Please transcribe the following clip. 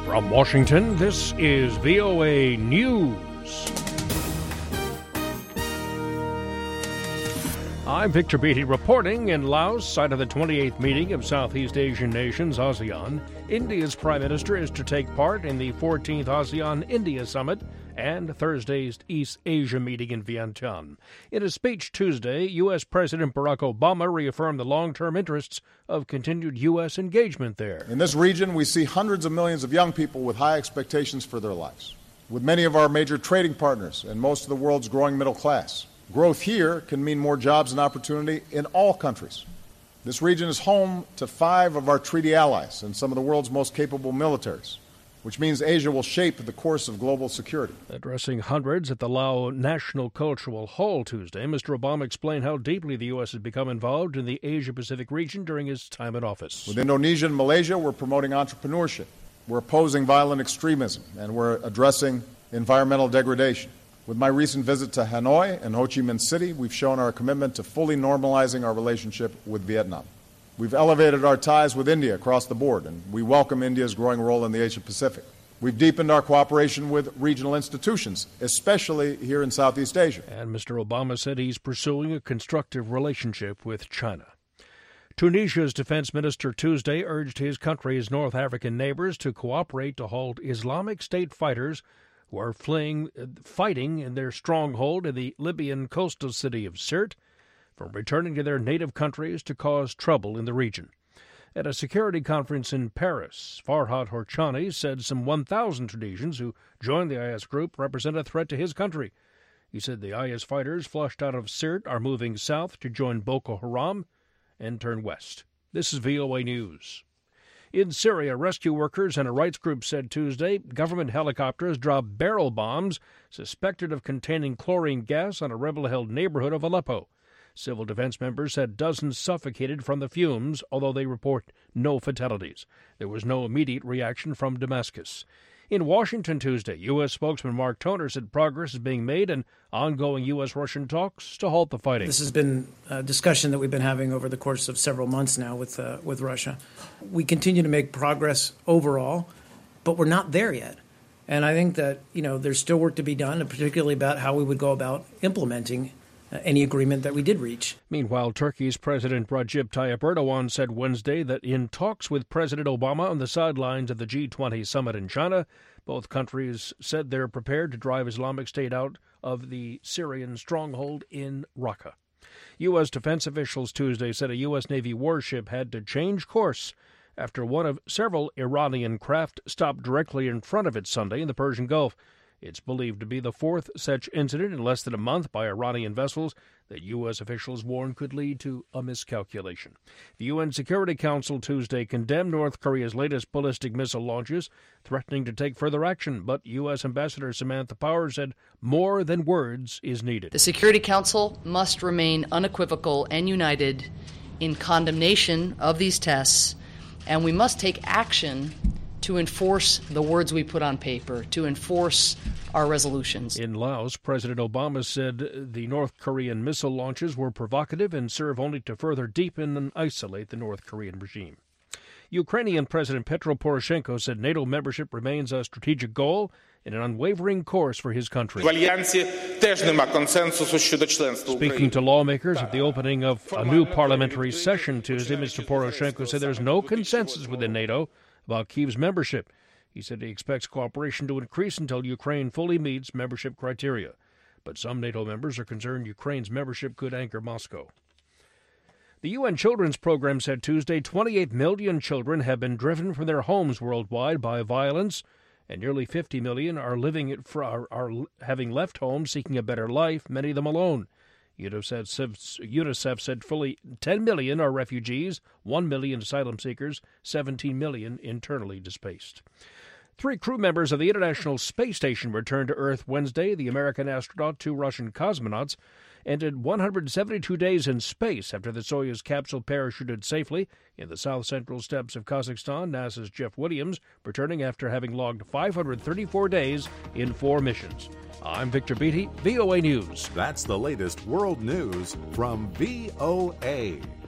From Washington, this is VOA News. I'm Victor Beatty reporting in Laos, site of the 28th meeting of Southeast Asian nations, ASEAN. India's Prime Minister is to take part in the 14th ASEAN-India Summit and Thursday's East Asia meeting in Vientiane. In a speech Tuesday, U.S. President Barack Obama reaffirmed the long-term interests of continued U.S. engagement there. In this region, we see hundreds of millions of young people with high expectations for their lives. With many of our major trading partners and most of the world's growing middle class, growth here can mean more jobs and opportunity in all countries. This region is home to 5 of our treaty allies and some of the world's most capable militaries, which means Asia will shape the course of global security. Addressing hundreds at the Lao National Cultural Hall Tuesday, Mr. Obama explained how deeply the U.S. has become involved in the Asia-Pacific region during his time in office. With Indonesia and Malaysia, we're promoting entrepreneurship, we're opposing violent extremism, and we're addressing environmental degradation. With my recent visit to Hanoi and Ho Chi Minh City, we've shown our commitment to fully normalizing our relationship with Vietnam. We've elevated our ties with India across the board, and we welcome India's growing role in the Asia-Pacific. We've deepened our cooperation with regional institutions, especially here in Southeast Asia. And Mr. Obama said he's pursuing a constructive relationship with China. Tunisia's defense minister Tuesday urged his country's North African neighbors to cooperate to halt Islamic State fighters who are fighting in their stronghold in the Libyan coastal city of Sirte from returning to their native countries to cause trouble in the region. At a security conference in Paris, Farhad Horchani said some 1,000 Tunisians who joined the IS group represent a threat to his country. He said the IS fighters flushed out of Sirte are moving south to join Boko Haram and turn west. This is VOA News. In Syria, rescue workers and a rights group said Tuesday government helicopters dropped barrel bombs suspected of containing chlorine gas on a rebel-held neighborhood of Aleppo. Civil defense members said dozens suffocated from the fumes, although they report no fatalities. There was no immediate reaction from Damascus. In Washington Tuesday, U.S. spokesman Mark Toner said progress is being made in ongoing U.S.-Russian talks to halt the fighting. This has been a discussion that we've been having over the course of several months now with Russia. We continue to make progress overall, but we're not there yet. And I think that, there's still work to be done, and particularly about how we would go about implementing any agreement that we did reach. Meanwhile, Turkey's President Recep Tayyip Erdogan said Wednesday that in talks with President Obama on the sidelines of the G20 summit in China, both countries said they're prepared to drive Islamic State out of the Syrian stronghold in Raqqa. U.S. defense officials Tuesday said a U.S. Navy warship had to change course after one of several Iranian craft stopped directly in front of it Sunday in the Persian Gulf. It's believed to be the 4th such incident in less than a month by Iranian vessels that U.S. officials warn could lead to a miscalculation. The UN Security Council Tuesday condemned North Korea's latest ballistic missile launches, threatening to take further action, but U.S. Ambassador Samantha Power said more than words is needed. The Security Council must remain unequivocal and united in condemnation of these tests, and we must take action to enforce the words we put on paper, to enforce our resolutions. In Laos, President Obama said the North Korean missile launches were provocative and serve only to further deepen and isolate the North Korean regime. Ukrainian President Petro Poroshenko said NATO membership remains a strategic goal and an unwavering course for his country. Speaking to lawmakers at the opening of a new parliamentary session Tuesday, Mr. Poroshenko said there's no consensus within NATO about Kyiv's membership. He said he expects cooperation to increase until Ukraine fully meets membership criteria. But some NATO members are concerned Ukraine's membership could anchor Moscow. The UN Children's Program said Tuesday 28 million children have been driven from their homes worldwide by violence, and nearly 50 million are having left home seeking a better life, many of them alone. UNICEF said fully 10 million are refugees, 1 million asylum seekers, 17 million internally displaced. 3 crew members of the International Space Station returned to Earth Wednesday. The American astronaut, 2 Russian cosmonauts, ended 172 days in space after the Soyuz capsule parachuted safely in the south-central steppes of Kazakhstan. NASA's Jeff Williams returning after having logged 534 days in 4 missions. I'm Victor Beatty, VOA News. That's the latest world news from VOA.